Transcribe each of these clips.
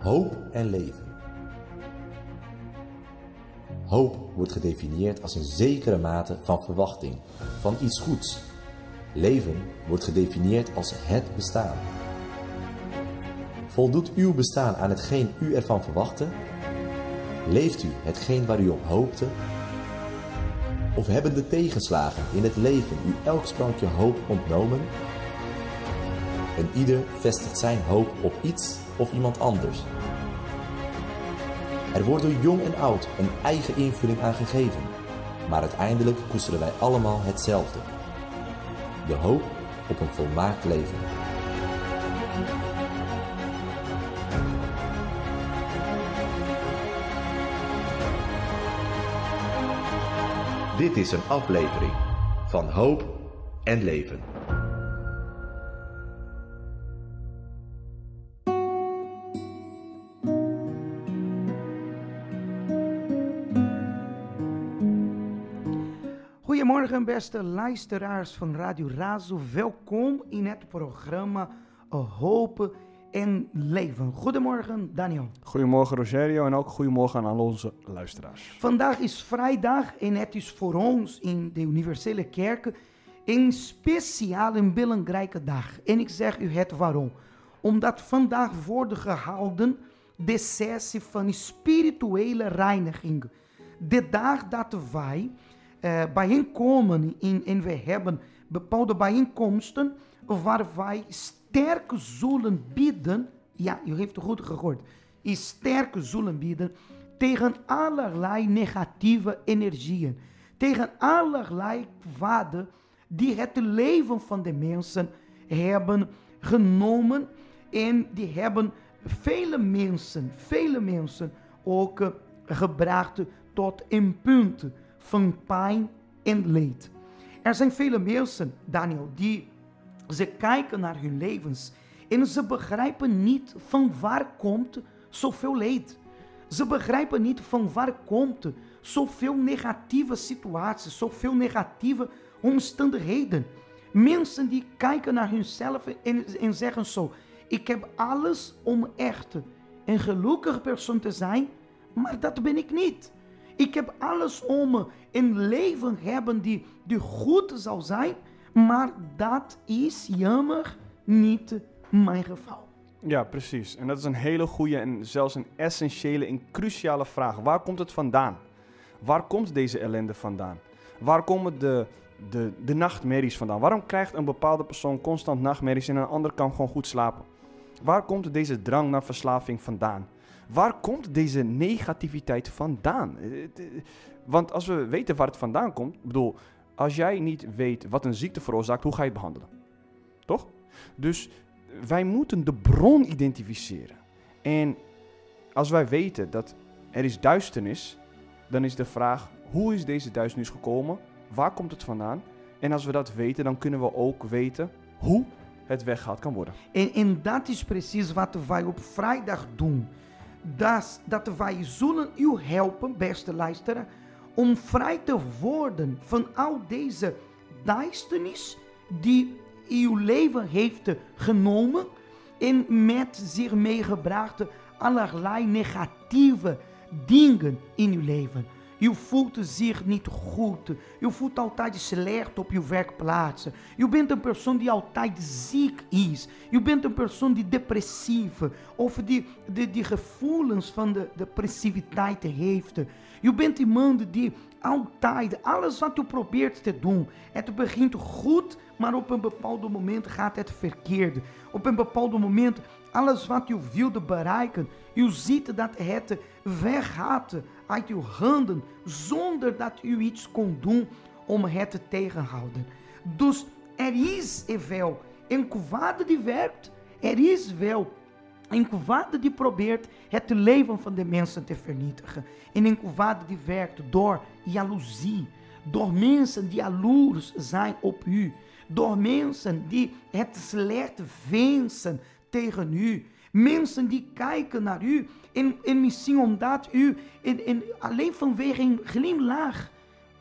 Hoop en leven. Hoop wordt gedefinieerd als een zekere mate van verwachting, van iets goeds. Leven wordt gedefinieerd als het bestaan. Voldoet uw bestaan aan hetgeen u ervan verwachtte? Leeft u hetgeen waar u op hoopte? Of hebben de tegenslagen in het leven u elk sprankje hoop ontnomen? En ieder vestigt zijn hoop op iets of iemand anders. Er wordt door jong en oud een eigen invulling aan gegeven, maar uiteindelijk koesteren wij allemaal hetzelfde: de hoop op een volmaakt leven. Dit is een aflevering van Hoop en Leven. Goedemorgen beste luisteraars van Radio Razo. Welkom in het programma Hoop en Leven. Goedemorgen Daniel. Goedemorgen Rogerio en ook goedemorgen aan al onze luisteraars. Vandaag is vrijdag en het is voor ons in de Universele Kerk een speciale en belangrijke dag. En ik zeg u het waarom. Omdat vandaag wordt gehouden de sessie van spirituele reiniging. De dag dat wij bijeenkomen en we hebben bepaalde bijeenkomsten waar wij sterk zullen bieden. Ja, u heeft het goed gehoord. Sterk zullen bieden tegen allerlei negatieve energieën. Tegen allerlei kwaden die het leven van de mensen hebben genomen. En die hebben vele mensen ook gebracht tot een punt van pijn en leed. Er zijn vele mensen, Daniel, die ze kijken naar hun levens en ze begrijpen niet van waar komt zoveel leed. Ze begrijpen niet van waar komt zoveel negatieve situaties, zoveel negatieve omstandigheden. Mensen die kijken naar hunzelf en zeggen zo: ik heb alles om echt een gelukkig persoon te zijn, maar dat ben ik niet. Ik heb alles om een leven hebben die goed zal zijn, maar dat is jammer niet mijn geval. Ja, precies. En dat is een hele goede en zelfs een essentiële en cruciale vraag. Waar komt het vandaan? Waar komt deze ellende vandaan? Waar komen de nachtmerries vandaan? Waarom krijgt een bepaalde persoon constant nachtmerries en een ander kan gewoon goed slapen? Waar komt deze drang naar verslaving vandaan? Waar komt deze negativiteit vandaan? Want als we weten waar het vandaan komt, bedoel, als jij niet weet wat een ziekte veroorzaakt, hoe ga je het behandelen? Toch? Dus wij moeten de bron identificeren. En als wij weten dat er is duisternis, dan is de vraag: hoe is deze duisternis gekomen? Waar komt het vandaan? En als we dat weten, dan kunnen we ook weten hoe het weggehaald kan worden. En dat is precies wat wij op vrijdag doen. Dat wij zullen u helpen, beste luisteraar, om vrij te worden van al deze duisternis die uw leven heeft genomen en met zich meegebracht allerlei negatieve dingen in uw leven. U voelt zich niet goed. U voelt altijd slecht op uw werkplaats. U bent een persoon die altijd ziek is. U bent een persoon die depressief of die gevoelens van de depressiviteit heeft. U bent iemand die altijd alles wat u probeert te doen, het begint goed, maar op een bepaald moment gaat het verkeerd. Op een bepaald moment, alles wat u wilde bereiken, u ziet dat het weggaat uit uw handen, zonder dat u iets kon doen om het te tegenhouden. Dus er is wel een kwaad die werkt, er is wel een kwaad die probeert het leven van de mensen te vernietigen. En een kwaad die werkt door jaloezie, door mensen die jaloers zijn op u, door mensen die het slecht wensen tegen u. Mensen die kijken naar u en misschien omdat u alleen vanwege een glimlach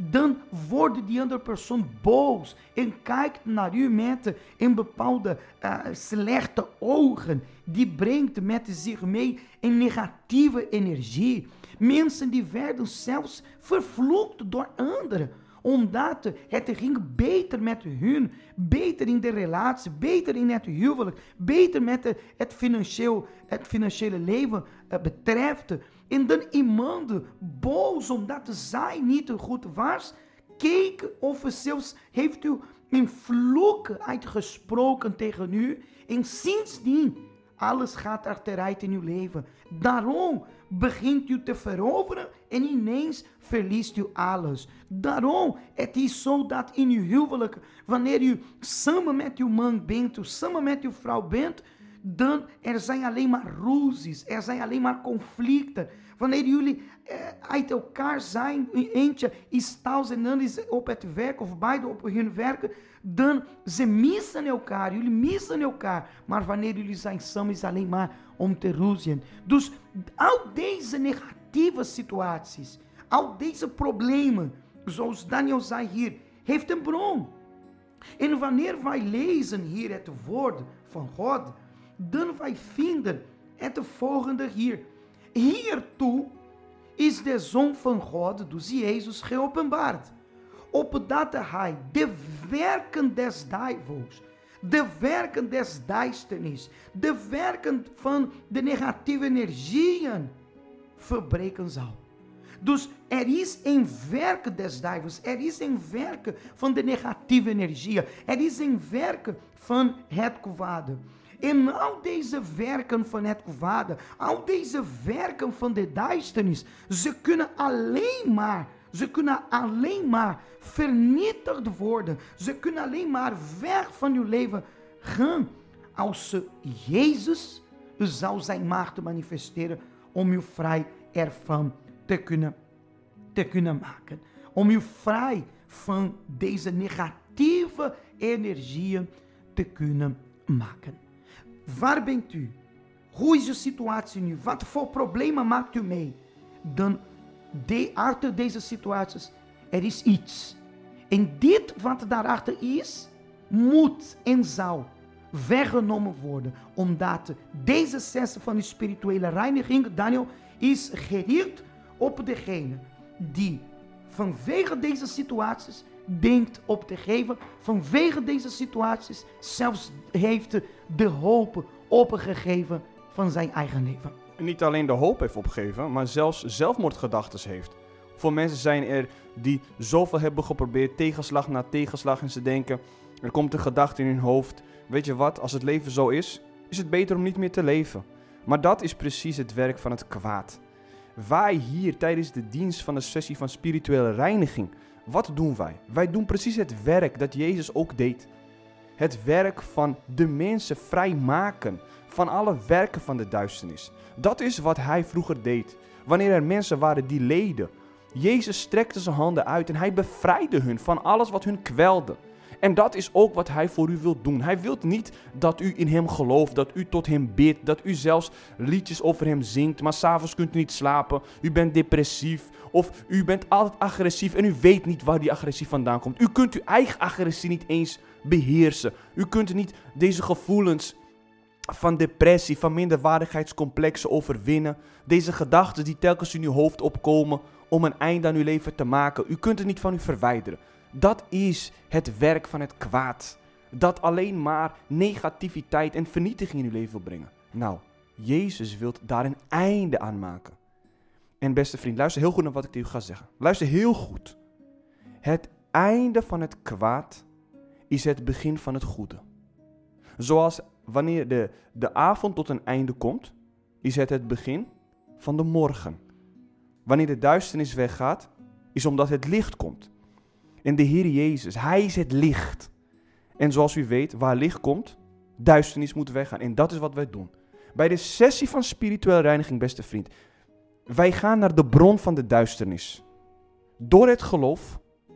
dan wordt die andere persoon boos en kijkt naar u met een bepaalde slechte ogen. Die brengt met zich mee een negatieve energie. Mensen die werden zelfs vervloekt door anderen. Omdat het ging beter met hun, beter in de relatie, beter in het huwelijk, beter met het financiële leven betreft. En dan iemand boos omdat zij niet goed was, keek of zelfs heeft u een vloek uitgesproken tegen u. En sindsdien, alles gaat achteruit in uw leven. Daarom begint u te veroveren en ineens verliest u alles. Daarom, het is zo dat in uw huwelijk, wanneer u samen met uw man bent, of samen met uw vrouw bent, dan er zijn alleen maar ruzies, er zijn alleen maar conflicten. Wanneer jullie uit elkaar zijn, eentje is thuis en dan is op het werk, of beide op hun werk, dan ze missen elkaar, jullie missen elkaar. Maar wanneer jullie zijn samen, is alleen maar om te ruziën. Dus al deze negatieve situaties, al deze problemen, zoals Daniel zei hier, heeft een bron. En wanneer wij lezen hier het woord van God, dan wij vinden het volgende hier. Hiertoe is de Zoon van God, dus Jezus, geopenbaard. Opdat hij de werken des duivels, de werken des duisternis, de werken van de negatieve energieën verbreken zal. Dus er is een werk des duivels, er is een werk van de negatieve energieën, er is een werk van het kwade. En al deze werken van het kwade, al deze werken van de duisternis, ze kunnen alleen maar vernietigd worden. Ze kunnen alleen maar weg van uw leven gaan als Jezus zou zijn macht manifesteren om u vrij ervan te kunnen maken. Om u vrij van deze negatieve energieën te kunnen maken. Waar bent u? Hoe is uw situatie nu? Wat voor problemen maakt u mee? Dan achter deze situaties, er is iets. En dit wat daarachter is, moet en zal weggenomen worden. Omdat deze sessie van de spirituele reiniging, Daniel, is gericht op degene die vanwege deze situaties denkt op te geven, vanwege deze situaties zelfs heeft de hoop opgegeven van zijn eigen leven. En niet alleen de hoop heeft opgegeven, maar zelfs zelfmoordgedachten heeft. Voor mensen zijn er die zoveel hebben geprobeerd, tegenslag na tegenslag, en ze denken, er komt een gedachte in hun hoofd, weet je wat, als het leven zo is het beter om niet meer te leven. Maar dat is precies het werk van het kwaad. Wij hier tijdens de dienst van de sessie van spirituele reiniging, wat doen wij? Wij doen precies het werk dat Jezus ook deed. Het werk van de mensen vrijmaken van alle werken van de duisternis. Dat is wat hij vroeger deed. Wanneer er mensen waren die leden, Jezus strekte zijn handen uit en hij bevrijdde hun van alles wat hun kwelde. En dat is ook wat hij voor u wil doen. Hij wil niet dat u in hem gelooft, dat u tot hem bidt, dat u zelfs liedjes over hem zingt, maar 's avonds kunt u niet slapen, u bent depressief of u bent altijd agressief en u weet niet waar die agressie vandaan komt. U kunt uw eigen agressie niet eens beheersen. U kunt niet deze gevoelens van depressie, van minderwaardigheidscomplexen overwinnen. Deze gedachten die telkens in uw hoofd opkomen om een einde aan uw leven te maken. U kunt het niet van u verwijderen. Dat is het werk van het kwaad. Dat alleen maar negativiteit en vernietiging in uw leven wil brengen. Nou, Jezus wil daar een einde aan maken. En beste vriend, luister heel goed naar wat ik tegen u ga zeggen. Luister heel goed. Het einde van het kwaad is het begin van het goede. Zoals wanneer de avond tot een einde komt, is het begin van de morgen. Wanneer de duisternis weggaat, is omdat het licht komt. En de Heer Jezus, hij is het licht. En zoals u weet, waar licht komt, duisternis moet weggaan. En dat is wat wij doen. Bij de sessie van spirituele reiniging, beste vriend, wij gaan naar de bron van de duisternis. Door het geloof,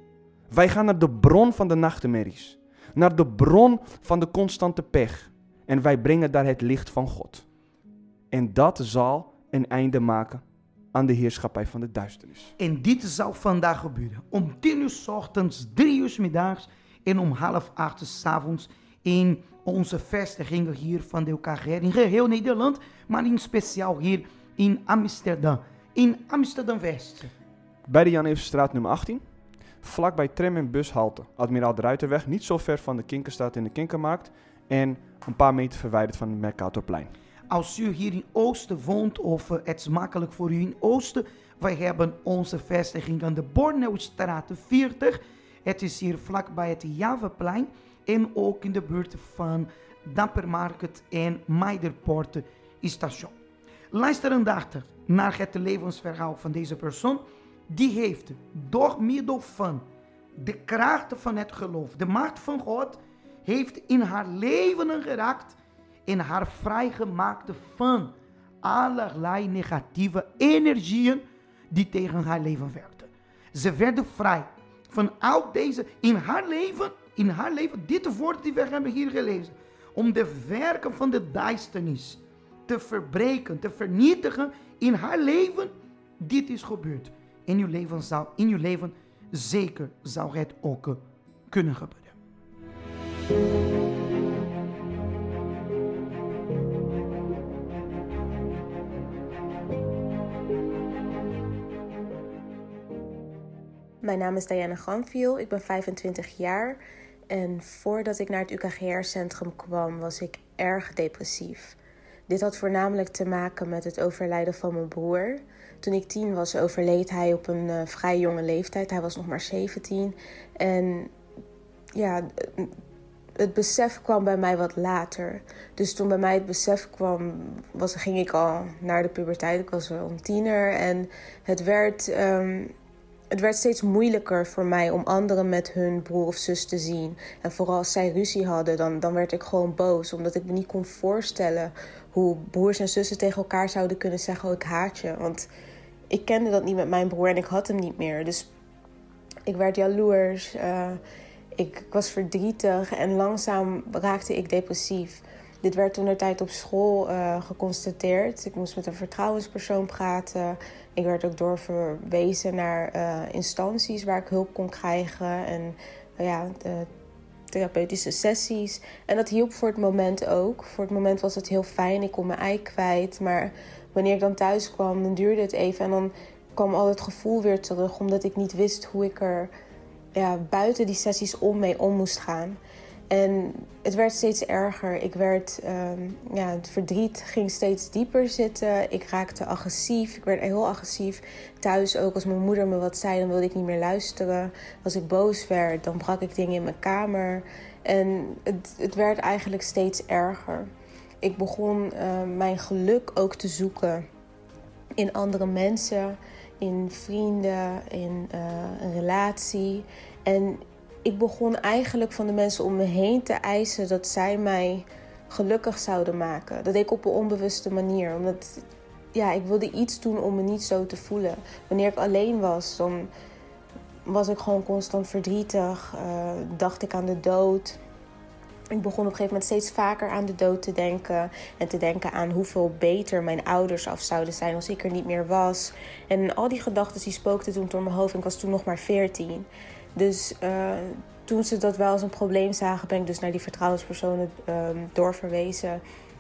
wij gaan naar de bron van de nachtmerries. Naar de bron van de constante pech. En wij brengen daar het licht van God. En dat zal een einde maken aan de heerschappij van de duisternis. En dit zal vandaag gebeuren. Om 10 uur 's ochtends, 3 uur 's middags en om 7:30 's avonds in onze vestigingen hier van de UKGR. In geheel Nederland, maar in speciaal hier in Amsterdam. In Amsterdam-West. Bij de Jan Eversstraat nummer 18. Vlakbij tram- en bushalte. Admiraal de Ruiterweg. Niet zo ver van de Kinkerstraat in de Kinkermarkt. En een paar meter verwijderd van het Mercatorplein. Als u hier in Oosten woont of het is makkelijk voor u in Oosten. Wij hebben onze vestiging aan de Borneustraat 40. Het is hier vlakbij het Javaplein. En ook in de buurt van Dappermarkt en Meiderpoort station. Luister aandachtig naar het levensverhaal van deze persoon. Die heeft door middel van de kracht van het geloof, de macht van God, heeft in haar leven geraakt en haar vrijgemaakt van allerlei negatieve energieën die tegen haar leven werkten. Ze werden vrij van al deze in haar leven, dit woord die we hebben hier gelezen, om de werken van de duisternis te verbreken, te vernietigen in haar leven. Dit is gebeurd. In uw leven zeker zou het ook kunnen gebeuren. Mijn naam is Diana Granviel, ik ben 25 jaar en voordat ik naar het UKGR-centrum kwam was ik erg depressief. Dit had voornamelijk te maken met het overlijden van mijn broer. Toen ik 10 was overleed hij op een vrij jonge leeftijd, hij was nog maar 17. En ja, het besef kwam bij mij wat later. Dus toen bij mij het besef kwam, ging ik al naar de puberteit, ik was wel een tiener en het werd steeds moeilijker voor mij om anderen met hun broer of zus te zien. En vooral als zij ruzie hadden, dan werd ik gewoon boos. Omdat ik me niet kon voorstellen hoe broers en zussen tegen elkaar zouden kunnen zeggen: oh, ik haat je. Want ik kende dat niet met mijn broer en ik had hem niet meer. Dus ik werd jaloers, ik was verdrietig en langzaam raakte ik depressief. Dit werd toentertijd op school geconstateerd. Ik moest met een vertrouwenspersoon praten. Ik werd ook doorverwezen naar instanties waar ik hulp kon krijgen. En therapeutische sessies. En dat hielp voor het moment ook. Voor het moment was het heel fijn. Ik kon mijn ei kwijt. Maar wanneer ik dan thuis kwam, dan duurde het even. En dan kwam al het gevoel weer terug. Omdat ik niet wist hoe ik er buiten die sessies om moest gaan. En het werd steeds erger. Het verdriet ging steeds dieper zitten. Ik raakte agressief. Ik werd heel agressief. Thuis ook, als mijn moeder me wat zei, dan wilde ik niet meer luisteren. Als ik boos werd, dan brak ik dingen in mijn kamer. En het werd eigenlijk steeds erger. Ik begon mijn geluk ook te zoeken in andere mensen, in vrienden, in een relatie. En ik begon eigenlijk van de mensen om me heen te eisen dat zij mij gelukkig zouden maken. Dat deed ik op een onbewuste manier. Omdat ik wilde iets doen om me niet zo te voelen. Wanneer ik alleen was, dan was ik gewoon constant verdrietig. Dacht ik aan de dood. Ik begon op een gegeven moment steeds vaker aan de dood te denken. En te denken aan hoeveel beter mijn ouders af zouden zijn als ik er niet meer was. En al die gedachten die spookten toen door mijn hoofd. En ik was toen nog maar 14. Dus toen ze dat wel als een probleem zagen, ben ik dus naar die vertrouwenspersonen doorverwezen.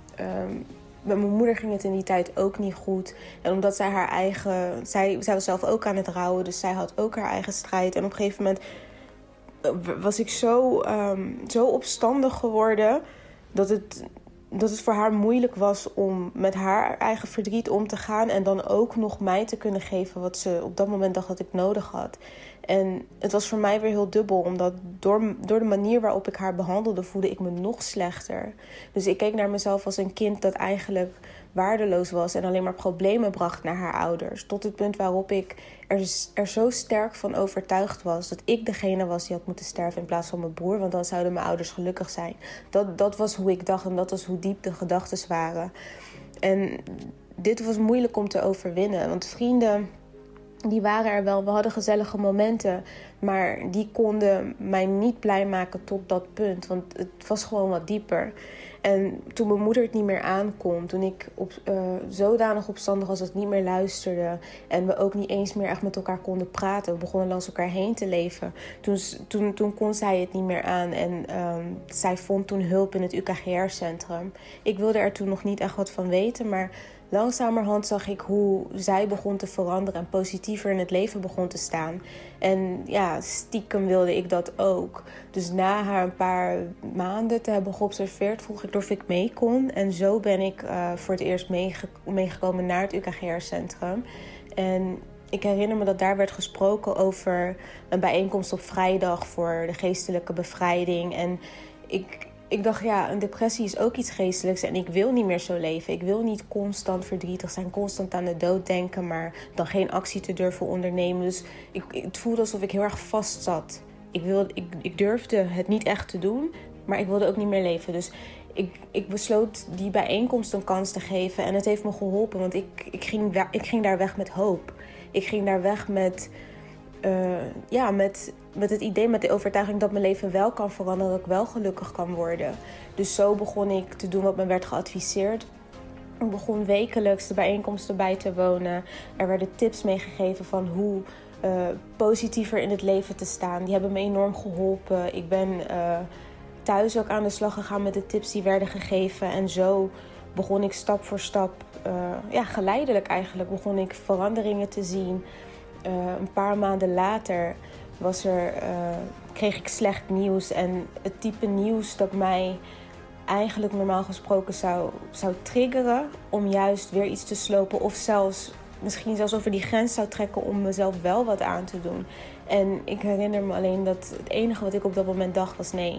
Met mijn moeder ging het in die tijd ook niet goed. En omdat zij was zelf ook aan het rouwen, dus zij had ook haar eigen strijd. En op een gegeven moment was ik zo opstandig geworden dat het voor haar moeilijk was om met haar eigen verdriet om te gaan. En dan ook nog mij te kunnen geven wat ze op dat moment dacht dat ik nodig had. En het was voor mij weer heel dubbel. Omdat door de manier waarop ik haar behandelde, voelde ik me nog slechter. Dus ik keek naar mezelf als een kind dat eigenlijk waardeloos was. En alleen maar problemen bracht naar haar ouders. Tot het punt waarop ik er zo sterk van overtuigd was dat ik degene was die had moeten sterven in plaats van mijn broer. Want dan zouden mijn ouders gelukkig zijn. Dat was hoe ik dacht en dat was hoe diep de gedachten waren. En dit was moeilijk om te overwinnen. Want vrienden die waren er wel. We hadden gezellige momenten. Maar die konden mij niet blij maken tot dat punt. Want het was gewoon wat dieper. En toen mijn moeder het niet meer aankon, toen ik zodanig opstandig was dat ik niet meer luisterde en we ook niet eens meer echt met elkaar konden praten, we begonnen langs elkaar heen te leven, toen kon zij het niet meer aan en zij vond toen hulp in het UKGR-centrum. Ik wilde er toen nog niet echt wat van weten, maar langzamerhand zag ik hoe zij begon te veranderen en positiever in het leven begon te staan. En ja, stiekem wilde ik dat ook. Dus na haar een paar maanden te hebben geobserveerd, vroeg ik of ik mee kon. En zo ben ik voor het eerst meegekomen naar het UKGR-centrum. En ik herinner me dat daar werd gesproken over een bijeenkomst op vrijdag voor de geestelijke bevrijding. En ik dacht, ja, een depressie is ook iets geestelijks en ik wil niet meer zo leven. Ik wil niet constant verdrietig zijn, constant aan de dood denken, maar dan geen actie te durven ondernemen. Dus het voelde alsof ik heel erg vast zat. Ik durfde het niet echt te doen, maar ik wilde ook niet meer leven. Dus ik besloot die bijeenkomst een kans te geven en het heeft me geholpen, want ik ging daar weg met hoop. Ik ging daar weg met het idee, met de overtuiging dat mijn leven wel kan veranderen, dat ik wel gelukkig kan worden. Dus zo begon ik te doen wat me werd geadviseerd. Ik begon wekelijks de bijeenkomsten bij te wonen. Er werden tips meegegeven van hoe positiever in het leven te staan. Die hebben me enorm geholpen. Ik ben thuis ook aan de slag gegaan met de tips die werden gegeven. En zo begon ik stap voor stap, geleidelijk eigenlijk, begon ik veranderingen te zien. Een paar maanden later kreeg ik slecht nieuws. En het type nieuws dat mij eigenlijk normaal gesproken zou triggeren om juist weer iets te slopen. Of misschien zelfs over die grens zou trekken om mezelf wel wat aan te doen. En ik herinner me alleen dat het enige wat ik op dat moment dacht was nee.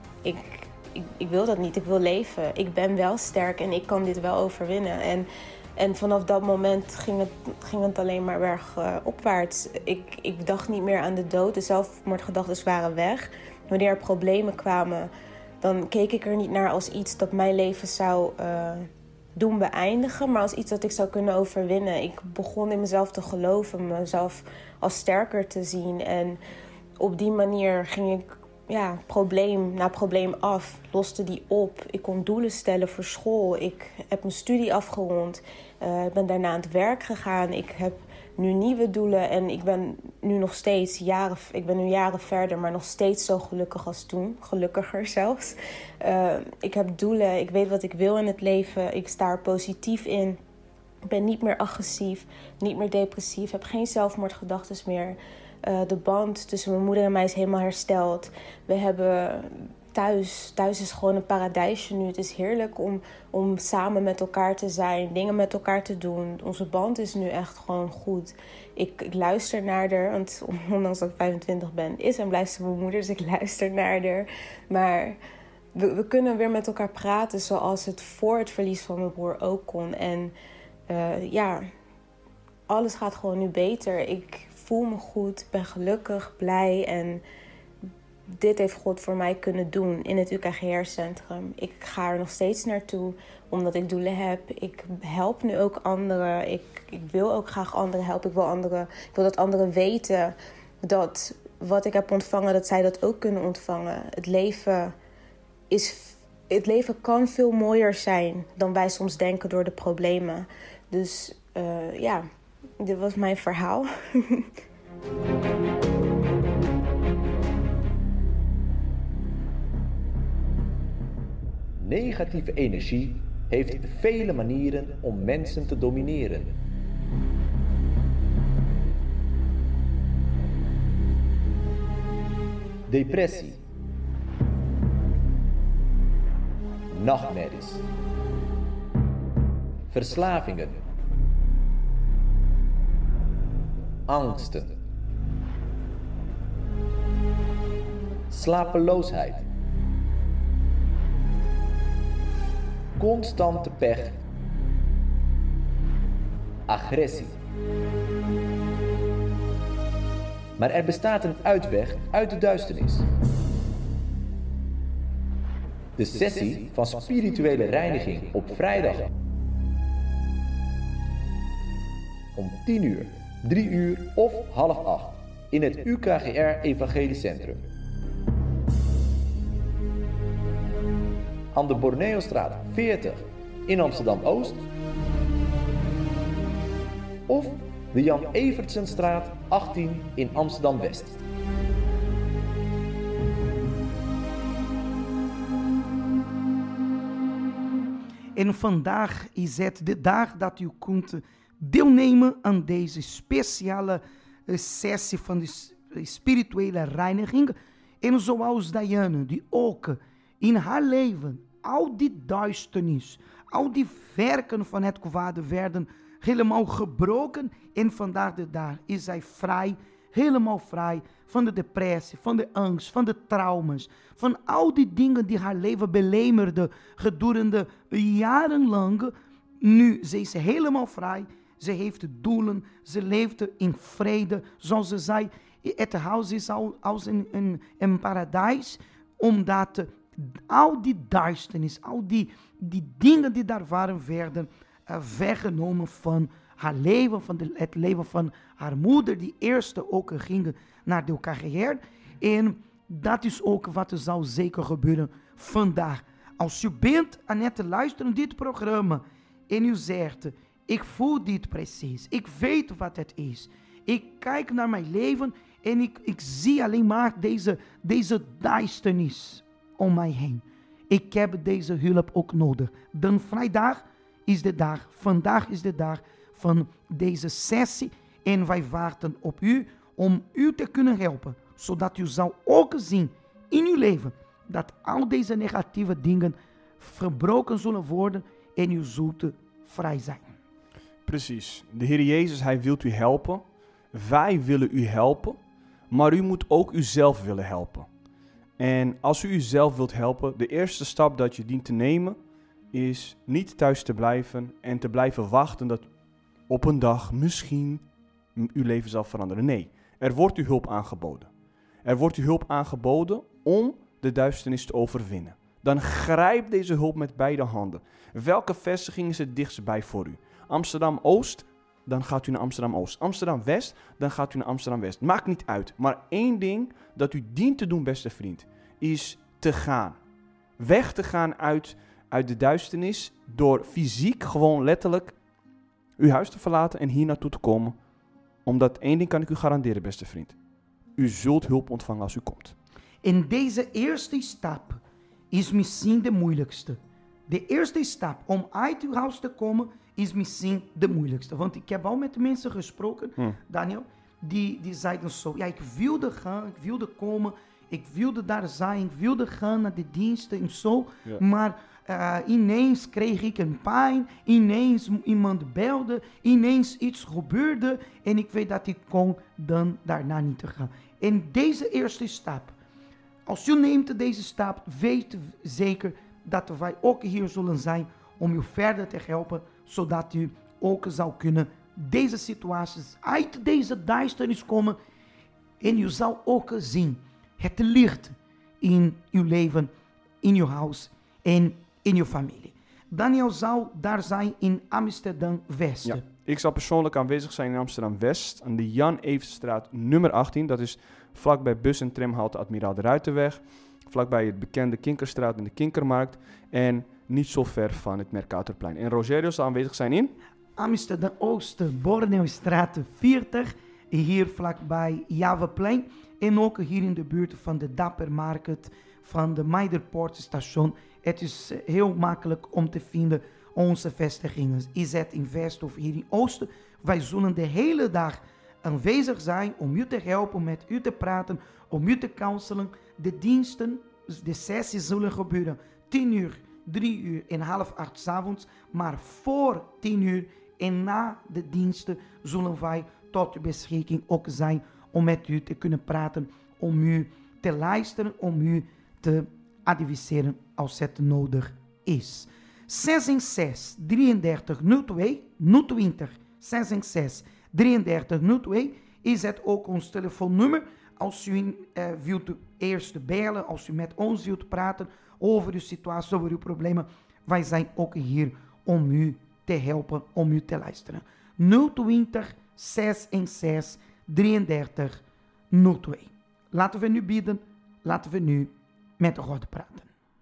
Ik wil dat niet, ik wil leven. Ik ben wel sterk en ik kan dit wel overwinnen. En vanaf dat moment ging het alleen maar bergopwaarts. Ik dacht niet meer aan de dood. De zelfmoordgedachten waren weg. Wanneer er problemen kwamen, dan keek ik er niet naar als iets dat mijn leven zou doen beëindigen, maar als iets dat ik zou kunnen overwinnen. Ik begon in mezelf te geloven, mezelf als sterker te zien. En op die manier ging ik probleem na probleem af, loste die op. Ik kon doelen stellen voor school. Ik heb mijn studie afgerond. Ik ben daarna aan het werk gegaan. Ik heb nu nieuwe doelen en ik ben nu nog steeds jaren verder, maar nog steeds zo gelukkig als toen. Gelukkiger zelfs. Ik heb doelen. Ik weet wat ik wil in het leven. Ik sta er positief in. Ik ben niet meer agressief, niet meer depressief. Heb geen zelfmoordgedachten meer. De band tussen mijn moeder en mij is helemaal hersteld. We hebben thuis is gewoon een paradijsje nu. Het is heerlijk om samen met elkaar te zijn, dingen met elkaar te doen. Onze band is nu echt gewoon goed. Ik luister naar haar, want ondanks dat ik 25 ben, is en blijft ze mijn moeder, dus ik luister naar haar. Maar we kunnen weer met elkaar praten zoals het voor het verlies van mijn broer ook kon. En alles gaat gewoon nu beter. Ik voel me goed, ben gelukkig, blij en dit heeft God voor mij kunnen doen in het UKGR-centrum. Ik ga er nog steeds naartoe, omdat ik doelen heb. Ik help nu ook anderen. Ik wil ook graag anderen helpen. Ik wil dat anderen weten dat wat ik heb ontvangen, dat zij dat ook kunnen ontvangen. Het leven kan veel mooier zijn dan wij soms denken door de problemen. Dus dit was mijn verhaal. Negatieve energie heeft vele manieren om mensen te domineren. Depressie, nachtmerries, verslavingen, angsten, slapeloosheid, constante pech, agressie. Maar er bestaat een uitweg uit de duisternis. De sessie van spirituele reiniging op vrijdag om 10 uur 3 uur of 7:30 in het UKGR Evangelisch Centrum. Aan de Borneostraat 40 in Amsterdam-Oost of de Jan Evertsenstraat 18 in Amsterdam-West. En vandaag is het de dag dat u kunt deelnemen aan deze speciale sessie van de spirituele reiniging. En zoals Diane, die ook in haar leven al die duisternis, al die werken van het kwade werden helemaal gebroken. En vandaag de dag is zij vrij, helemaal vrij van de depressie, van de angst, van de trauma's. Van al die dingen die haar leven belemmerden gedurende jarenlang. Nu is ze helemaal vrij. Ze heeft doelen. Ze leeft in vrede. Zoals ze zei, het huis is als een paradijs. Omdat al die duisternis, al die dingen die daar waren, werden weggenomen van haar leven, van het leven van haar moeder, die eerste ook ging naar de UKGR. En dat is ook wat er zal zeker gebeuren vandaag. Als u bent aan het luisteren naar dit programma en u zegt, ik voel dit precies, ik weet wat het is. Ik kijk naar mijn leven en ik zie alleen maar deze duisternis om mij heen. Ik heb deze hulp ook nodig. Dan vrijdag is de dag, vandaag is de dag van deze sessie. En wij wachten op u om u te kunnen helpen. Zodat u zal ook zien in uw leven dat al deze negatieve dingen verbroken zullen worden en u zult vrij zijn. Precies. De Heer Jezus, Hij wil u helpen. Wij willen u helpen. Maar u moet ook uzelf willen helpen. En als u uzelf wilt helpen, de eerste stap dat je dient te nemen is niet thuis te blijven en te blijven wachten dat op een dag misschien uw leven zal veranderen. Nee, er wordt u hulp aangeboden. Er wordt u hulp aangeboden om de duisternis te overwinnen. Dan grijp deze hulp met beide handen. Welke vestiging is het dichtst bij voor u? Amsterdam-Oost, dan gaat u naar Amsterdam-Oost. Amsterdam-West, dan gaat u naar Amsterdam-West. Maakt niet uit. Maar één ding dat u dient te doen, beste vriend, is te gaan. Weg te gaan uit de duisternis door fysiek gewoon letterlijk uw huis te verlaten en hier naartoe te komen. Omdat één ding kan ik u garanderen, beste vriend. U zult hulp ontvangen als u komt. En deze eerste stap is misschien de moeilijkste. De eerste stap om uit uw huis te komen is misschien de moeilijkste. Want ik heb al met mensen gesproken, Daniel, die zeiden zo, ja, ik wilde gaan, ik wilde komen, ik wilde daar zijn, ik wilde gaan naar de diensten en zo, ja. Maar ineens kreeg ik een pijn, ineens iemand belde, ineens iets gebeurde en ik weet dat ik kon dan daarna niet te gaan. En deze eerste stap, als u neemt deze stap, weet zeker dat wij ook hier zullen zijn om u verder te helpen, zodat u ook zou kunnen deze situaties uit deze duisternis komen en u zal ook zien het licht in uw leven, in uw huis en in uw familie. Daniel zal daar zijn in Amsterdam-West. Ja, ik zal persoonlijk aanwezig zijn in Amsterdam-West aan de Jan Evertsenstraat nummer 18. Dat is vlakbij bus- en tramhalte Admiraal de Ruitenweg. Vlakbij het bekende Kinkerstraat en de Kinkermarkt. En niet zo ver van het Mercatorplein. En Rogerio zal aanwezig zijn in Amsterdam-Oost, Borneostraat 40. Hier vlakbij Javaplein. En ook hier in de buurt van de Dappermarkt, van de Meiderpoortstation. Het is heel makkelijk om te vinden onze vestigingen. Is het in West of hier in Oosten. Wij zullen de hele dag aanwezig zijn om u te helpen, met u te praten, om u te counselen. De diensten, de sessies zullen gebeuren 10 uur, 3 uur en 7:30 's avonds. Maar voor 10 uur en na de diensten zullen wij tot uw beschikking ook zijn om met u te kunnen praten, om u te luisteren, om u te adviseren als het nodig is. 66 33 02 020 66 33 02 is het ook ons telefoonnummer. Als u wilt eerst bellen, als u met ons wilt praten over uw situatie, over uw problemen, wij zijn ook hier om u te helpen, om u te luisteren. 020 616 33 02. Laten we nu bidden. Laten we nu met de God praten.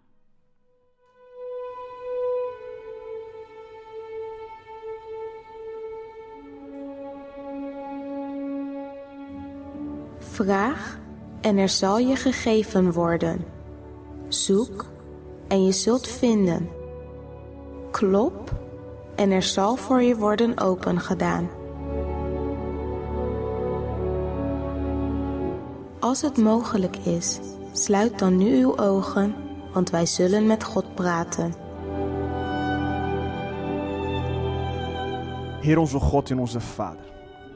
Vraag en er zal je gegeven worden. Zoek en je zult vinden. Klop en er zal voor je worden opengedaan. Als het mogelijk is, sluit dan nu uw ogen, want wij zullen met God praten. Heer onze God en onze Vader.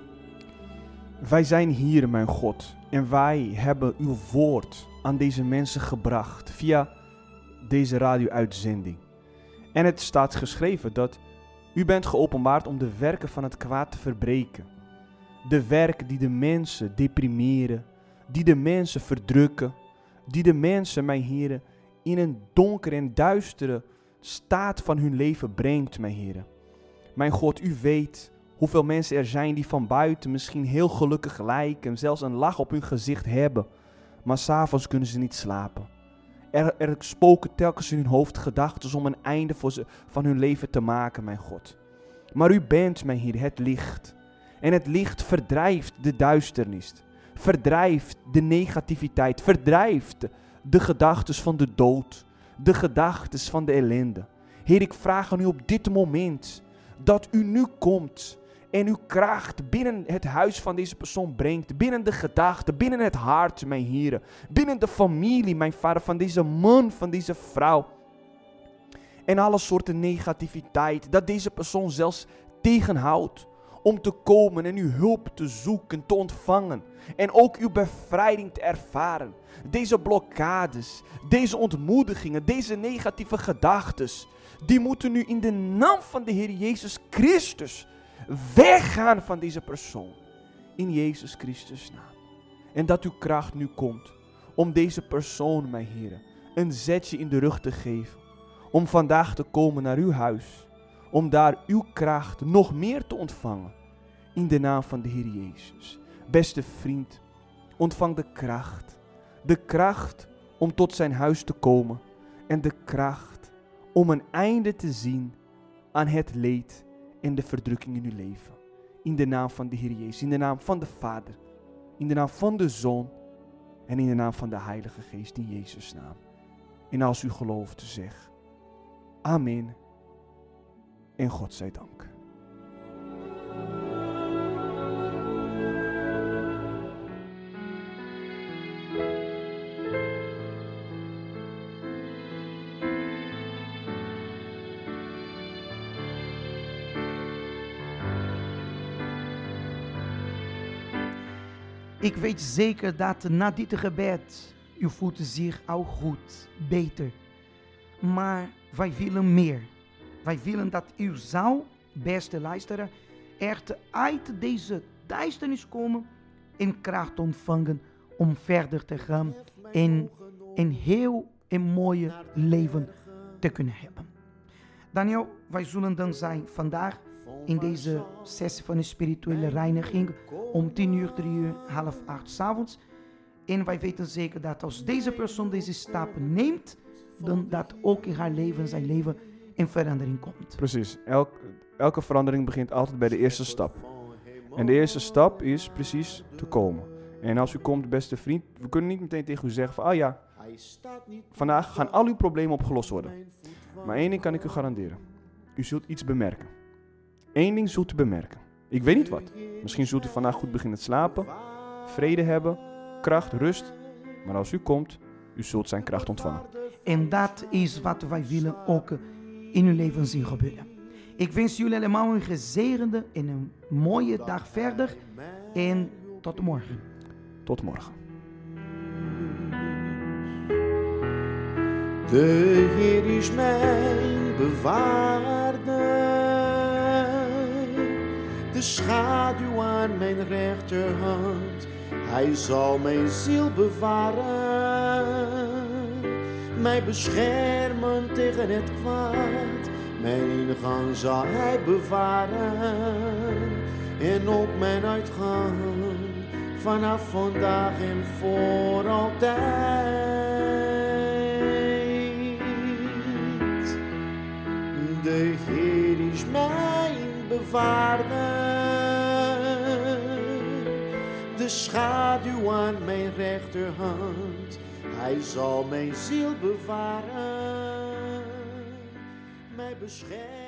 Wij zijn hier, mijn God, en wij hebben uw woord aan deze mensen gebracht via deze radio-uitzending. En het staat geschreven dat u bent geopenbaard om de werken van het kwaad te verbreken. De werken die de mensen deprimeren, die de mensen verdrukken, die de mensen, mijn Heere, in een donkere en duistere staat van hun leven brengt, mijn Heere. Mijn God, u weet hoeveel mensen er zijn die van buiten misschien heel gelukkig lijken, zelfs een lach op hun gezicht hebben, maar 's avonds kunnen ze niet slapen. Er spoken telkens in hun hoofd gedachten om een einde van hun leven te maken, mijn God. Maar u bent, mijn Heer, het licht. En het licht verdrijft de duisternis, verdrijft de negativiteit, verdrijft de gedachten van de dood, de gedachten van de ellende. Heer, ik vraag aan u op dit moment dat u nu komt en uw kracht binnen het huis van deze persoon brengt, binnen de gedachten, binnen het hart, mijn Heer, binnen de familie, mijn Vader, van deze man, van deze vrouw. En alle soorten negativiteit, dat deze persoon zelfs tegenhoudt om te komen en uw hulp te zoeken, te ontvangen. En ook uw bevrijding te ervaren. Deze blokkades, deze ontmoedigingen, deze negatieve gedachten, die moeten nu in de naam van de Heer Jezus Christus weggaan van deze persoon. In Jezus Christus naam. En dat uw kracht nu komt om deze persoon, mijn Heer, een zetje in de rug te geven. Om vandaag te komen naar uw huis. Om daar uw kracht nog meer te ontvangen. In de naam van de Heer Jezus. Beste vriend, ontvang de kracht. De kracht om tot zijn huis te komen. En de kracht om een einde te zien aan het leed en de verdrukking in uw leven. In de naam van de Heer Jezus. In de naam van de Vader. In de naam van de Zoon. En in de naam van de Heilige Geest. In Jezus' naam. En als u gelooft, zeg amen. En God zij dank. Ik weet zeker dat na dit gebed u voelt zich al goed, beter. Maar wij willen meer. Wij willen dat u zou, beste luisteraar, echt uit deze duisternis komen en kracht ontvangen om verder te gaan en een heel en mooie leven te kunnen hebben. Daniel, wij zullen dan zijn vandaag in deze sessie van de spirituele reiniging om 10:00, 3:00, 7:30 s'avonds. En wij weten zeker dat als deze persoon deze stappen neemt, dan dat ook in haar leven, zijn leven, in verandering komt. Precies. Elke verandering begint altijd bij de eerste stap. En de eerste stap is precies te komen. En als u komt, beste vriend, we kunnen niet meteen tegen u zeggen van, ja, vandaag gaan al uw problemen opgelost worden. Maar één ding kan ik u garanderen. U zult iets bemerken. Eén ding zult u bemerken. Ik weet niet wat. Misschien zult u vandaag goed beginnen te slapen, vrede hebben, kracht, rust. Maar als u komt, u zult zijn kracht ontvangen. En dat is wat wij willen ook in uw leven zien gebeuren. Ik wens jullie allemaal een gezegende en een mooie dag verder. En tot morgen. Tot morgen. De Heer is mijn bewaarder. De schaduw aan mijn rechterhand. Hij zal mijn ziel bewaren. Mij beschermen tegen het kwaad. Mijn ingang zal hij bewaren. en ook mijn uitgang, vanaf vandaag en voor altijd. De Heer is mijn bewaarder, de schaduw aan mijn rechterhand. Hij zal mijn ziel bewaren, mij beschermen.